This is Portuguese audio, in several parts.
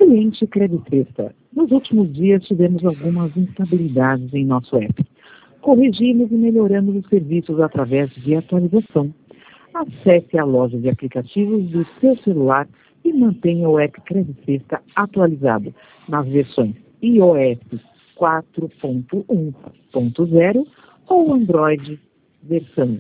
Cliente Credicesta. Nos últimos dias tivemos algumas instabilidades em nosso app. Corrigimos e melhoramos os serviços através de atualização. Acesse a loja de aplicativos do seu celular e mantenha o app Credicesta atualizado nas versões iOS 4.1.0 ou Android versão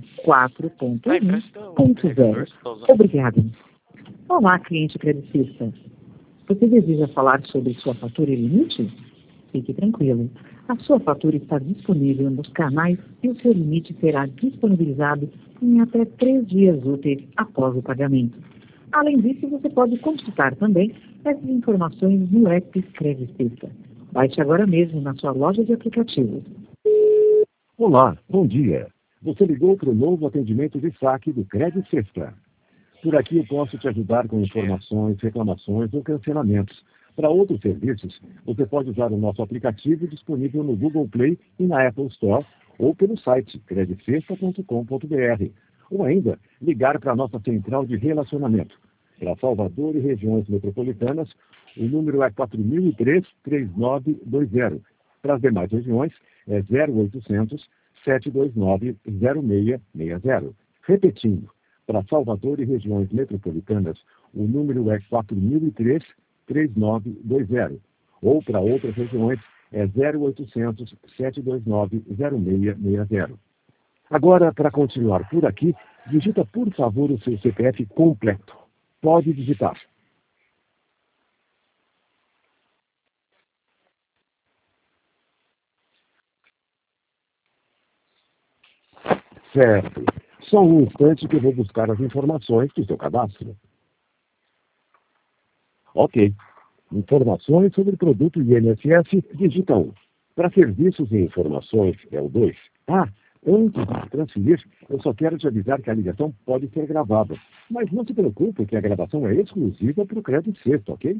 4.1.0. Obrigado. Olá, cliente Credicesta. Você deseja falar sobre sua fatura e limite? Fique tranquilo. A sua fatura está disponível nos canais e o seu limite será disponibilizado em até 3 dias úteis após o pagamento. Além disso, você pode consultar também essas informações no app Credicesta. Baixe agora mesmo na sua loja de aplicativos. Olá, bom dia. Você ligou para o novo atendimento de saque do Credicesta. Por aqui eu posso te ajudar com informações, reclamações ou cancelamentos. Para outros serviços, você pode usar o nosso aplicativo disponível no Google Play e na Apple Store ou pelo site credicesta.com.br. Ou ainda, ligar para a nossa central de relacionamento. Para Salvador e regiões metropolitanas, o número é 4003-3920. Para as demais regiões, é 0800 729 0660. Repetindo, para Salvador e regiões metropolitanas, o número é 4003-3920. Ou para outras regiões, é 0800 729 0660. Agora, para continuar por aqui, digita por favor o seu CPF completo. Pode digitar. Certo. Só um instante que eu vou buscar as informações do seu cadastro. Ok. Informações sobre o produto INSS, digita 1. Para serviços e informações, é o 2. Antes de transferir, eu só quero te avisar que a ligação pode ser gravada. Mas não se preocupe que a gravação é exclusiva para o Credicesta, ok?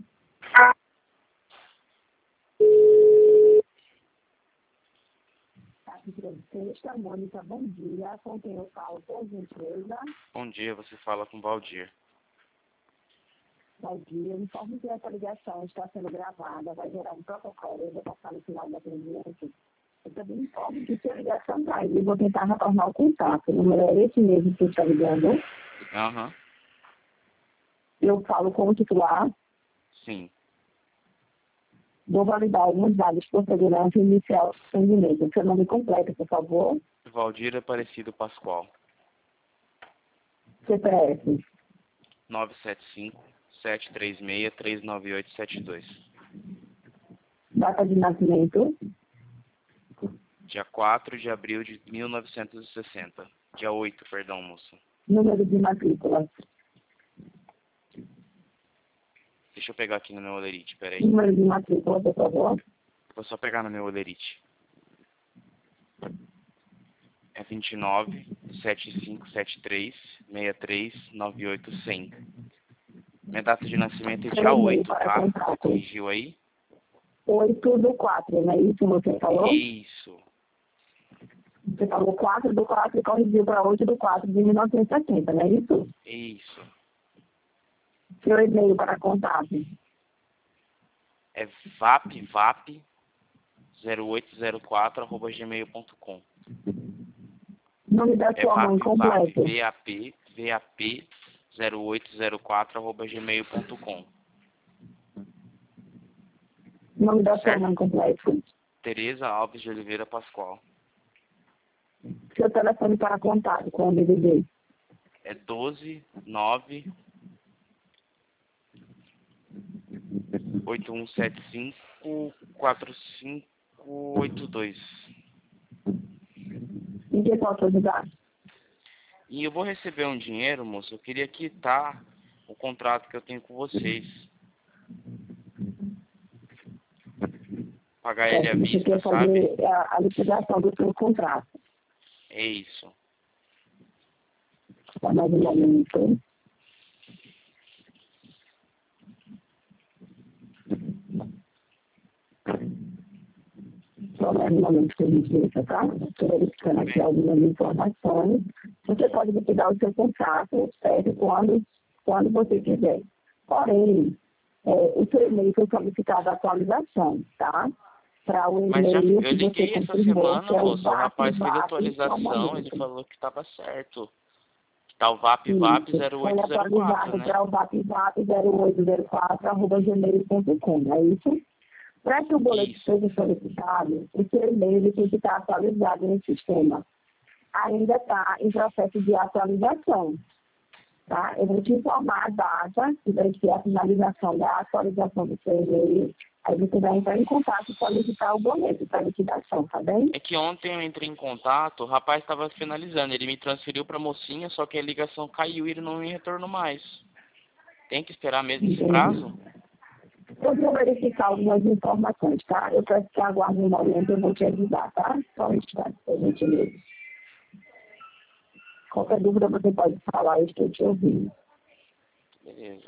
Credicesta, Mônica, bom dia. Com quem eu falo, por gentileza? Bom dia, você fala com Valdir. Valdir, informe que essa ligação está sendo gravada, vai gerar um protocolo, eu vou passar no final da atendimento. Eu também informo que se a ligação cair, eu vou tentar retornar o contato. O número é esse mesmo que você está ligando. Aham. Eu falo com o titular. Sim. Vou validar alguns dados por segurança inicial do atendimento. Seu nome completo, por favor. Valdir Aparecido Pascoal. CPF. 975-736-39872. Data de nascimento. Dia 4 de abril de 1960. Dia 8, perdão, moço. Número de matrícula. Deixa eu pegar aqui no meu olerite, peraí. Número de matrícula, por favor. Vou só pegar no meu olerite. É 29-7573-63-98-100. Minha data de nascimento é dia 8, tá? Você corrigiu aí? 8/4, não é isso que você falou? Isso. Você falou 4/4 e corrigiu para 8/4 de 1970, não é isso? Isso. Seu e-mail para contato. É vap0804@gmail.com. Nome da sua mãe completo. VAP0804@gmail.com. Nome da sua mãe completo. Tereza Alves de Oliveira Pascoal. Seu telefone para contato com o DDD. É 12 9 8175 4582. Em que posso ajudar? E eu vou receber um dinheiro, moço. Eu queria quitar o contrato que eu tenho com vocês. Pagar ele à Você vista, quer sabe? fazer a liquidação do seu contrato. É isso. Só mais um momento. Só mais um momento que a gente deixa, tá? Estou verificando aqui algumas informações. Você pode liquidar o seu contrato, certo? Quando você quiser. Porém, O seu e-mail foi solicitado a atualização, tá? Para o Mas já, e-mail eu que você liguei essa confirmou, semana, que é o moço. O rapaz fez VAP, atualização, ele falou que estava certo. Que tá o VAP VAP isso, foi 0804, atualizado né? para o vapvap0804@gmail.com, é isso? Para que o boleto Isso. seja solicitado, o seu e-mail ele tem que estar atualizado no sistema. Ainda está em processo de atualização, tá? Eu vou te informar a data, que vai ser a finalização da atualização do seu e-mail. Aí você vai entrar em contato e solicitar o boleto para liquidação, tá bem? É que ontem eu entrei em contato, o rapaz estava finalizando, ele me transferiu para a mocinha, só que a ligação caiu e ele não me retornou mais. Tem que esperar mesmo esse prazo? Eu vou verificar algumas informações, tá? Eu peço que aguarde um momento, eu vou te avisar, tá? Só um instante, por gentileza. Qualquer dúvida você pode falar, eu estou te ouvindo. Beleza.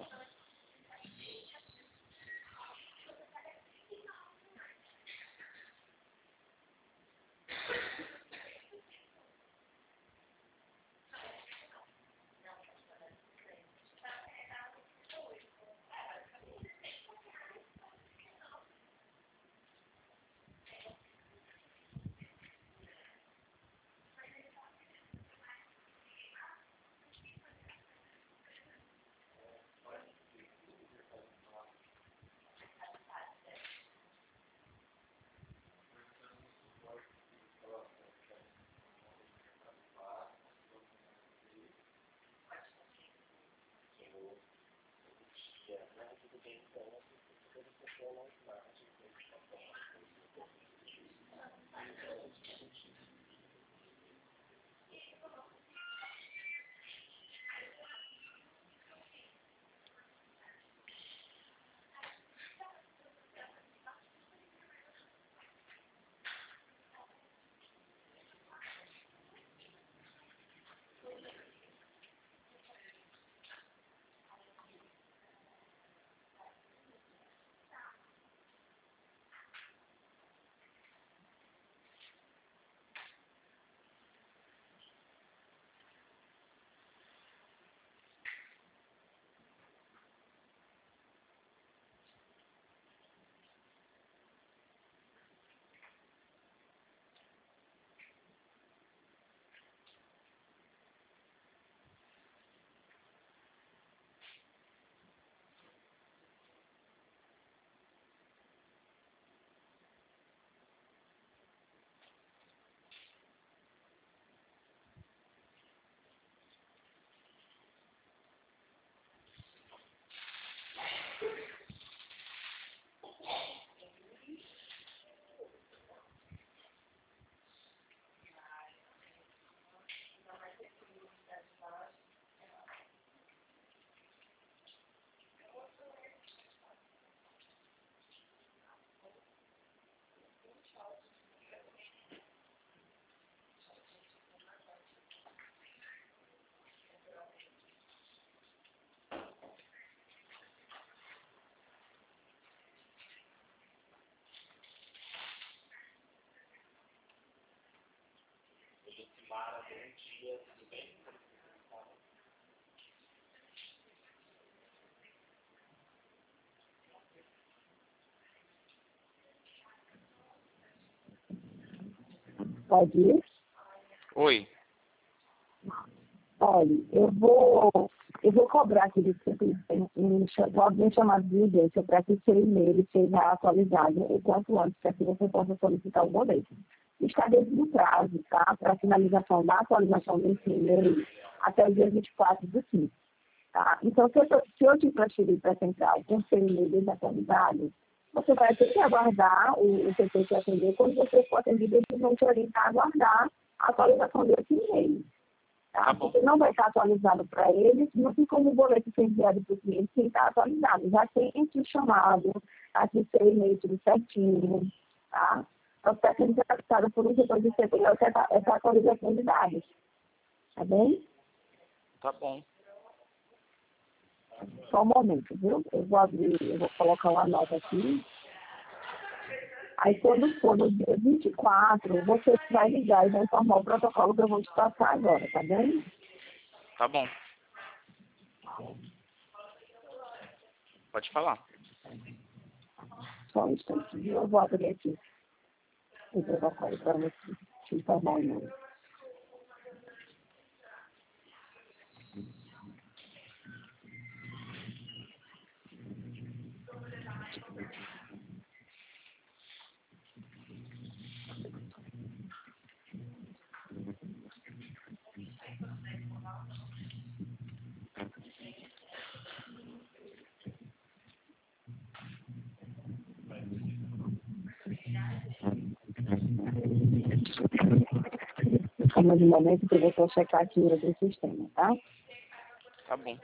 Pode ir? Oi. Olha, eu vou cobrar aqui de você um chamado de urgência para que o seu e-mail seja atualizado o quanto antes, para que você possa solicitar o boleto. Está dentro do prazo, tá? Para a finalização da atualização desse e-mail até o dia 24 do 5. Tá? Então, se eu te transferir para a central com o seu e-mail desatualizado, você vai ter que aguardar o PT te atender. Quando você for atendido, eles vão te orientar a aguardar a atualização desse e-mail. Tá? Porque não vai estar atualizado para eles, não tem como o boleto ser enviado para o cliente sem estar atualizado. Já tem aqui o chamado, aqui seu e-mail tudo certinho, tá? Então, está sendo captado por um setor de segurança essa atualização de dados. Tá bem? Tá bom. Só um momento, viu? Eu vou colocar uma nota aqui. Aí, quando for no dia 24, você vai ligar e vai informar o protocolo que eu vou te passar agora, tá bem? Tá bom. Pode falar. só um instante. Eu vou abrir aqui o protocolo para você te informar o nome. Como de momento que eu vou checar aqui do sistema, tá? Tá bom.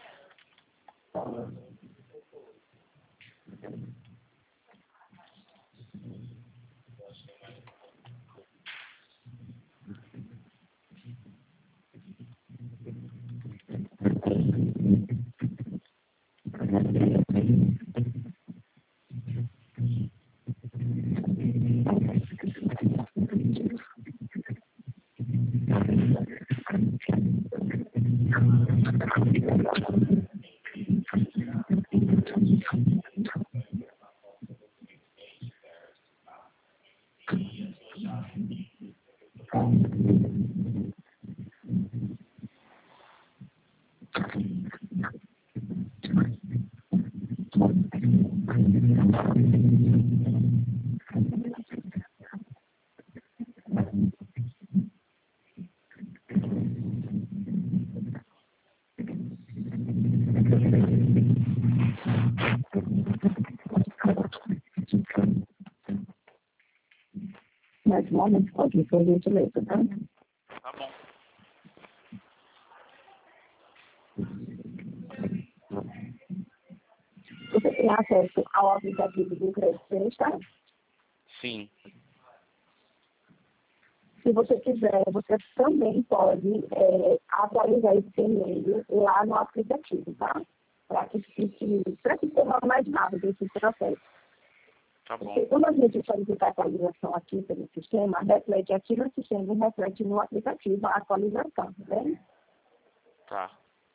Mais um momento, pode, por gentileza, tá? Tá bom. Você tem acesso ao aplicativo do Crédito Seresta? Sim. Se você quiser, você também pode atualizar esse e-mail lá no aplicativo, tá? Para que seja mais rápido esse processo. Tá bom. Porque quando a gente solicita a atualização aqui pelo sistema, reflete aqui no sistema e reflete no aplicativo a atualização, tá vendo? Tá.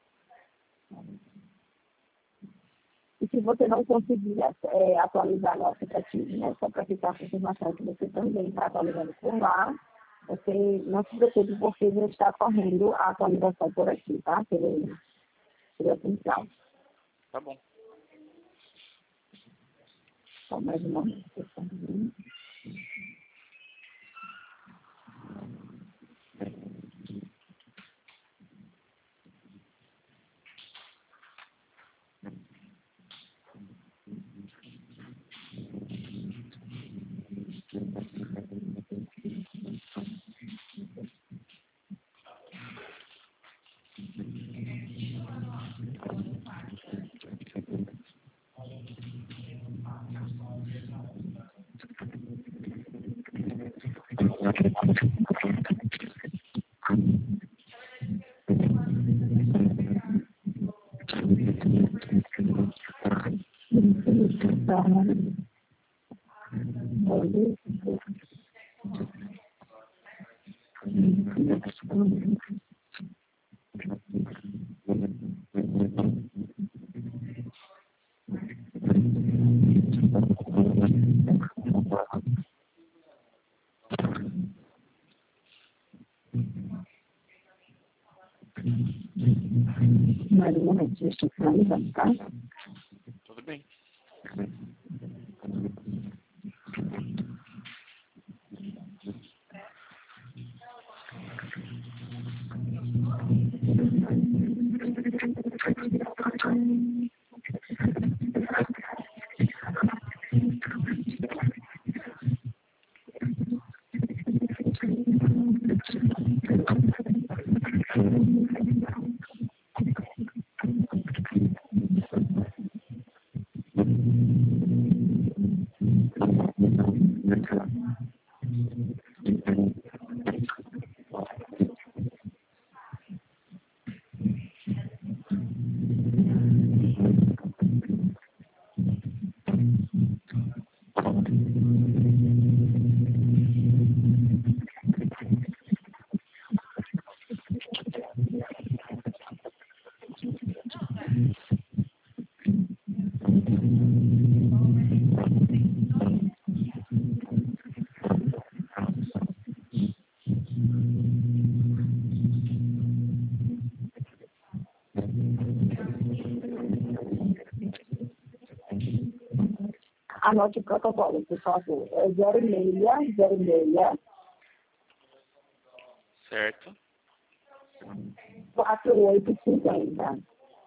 E se você não conseguir atualizar no aplicativo, né, só para ficar a confirmação que você também está atualizando por lá, você não se preocupe porque já está correndo a atualização por aqui, tá? Pela central. Tá bom. Só mais uma vez. Mais um momento, eu estou finalizando, tá? Tudo bem. Anote o protocolo, por favor. É 0606 Certo. 4850.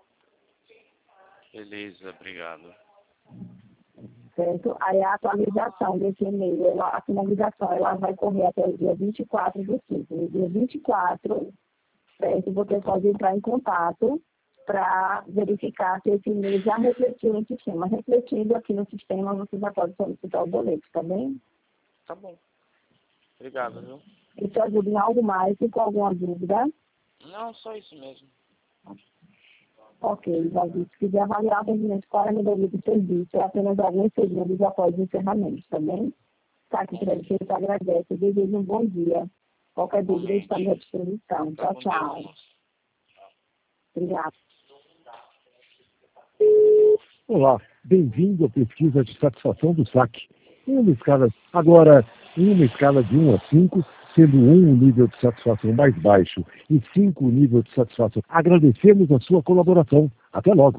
Beleza, obrigado. Certo? Aí a atualização desse e-mail, a finalização, ela vai correr até o dia 24/5. No dia 24, certo? Você pode entrar em contato para verificar se esse e-mail já refletiu no sistema. Refletindo aqui no sistema, você já pode solicitar o boleto, tá bem? Tá bom. Obrigado, viu? Isso ajuda em algo mais, ficou alguma dúvida? Não, só isso mesmo. Ok, Davi, se quiser avaliar o atendimento para a melhoria do serviço, é apenas alguns segundos após o encerramento, tá bem? Saque Crédito agradece, desejo um bom dia. Qualquer dúvida está à minha disposição. Tá Tchau, com Deus, tchau. moço. Obrigada. Olá, bem-vindo à pesquisa de satisfação do saque. Em uma escala de 1 a 5, sendo 1 o nível de satisfação mais baixo e 5 o nível de satisfação. Agradecemos a sua colaboração. Até logo.